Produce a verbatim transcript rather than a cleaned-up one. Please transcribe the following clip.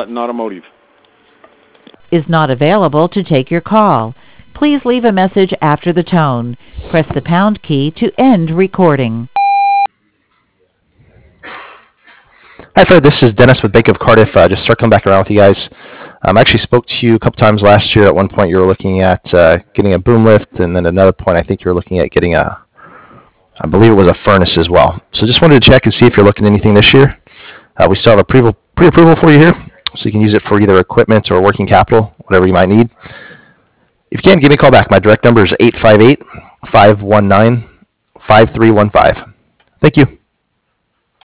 Sutton Automotive. Is not available to take your call. Please leave a message after the tone. Press the pound key to end recording. Hi, Fred. This is Dennis with Bank of Cardiff. Uh, just circling back around with you guys. Um, I actually spoke to you a couple times last year. At one point, you were looking at uh, getting a boom lift, and then another point, I think you were looking at getting a, I believe it was a furnace as well. So just wanted to check and see if you're looking at anything this year. Uh, we still have a pre- pre-approval for you here, so you can use it for either equipment or working capital, whatever you might need. If you can, give me a call back. My direct number is eight five eight, five one nine, five three one five. Thank you.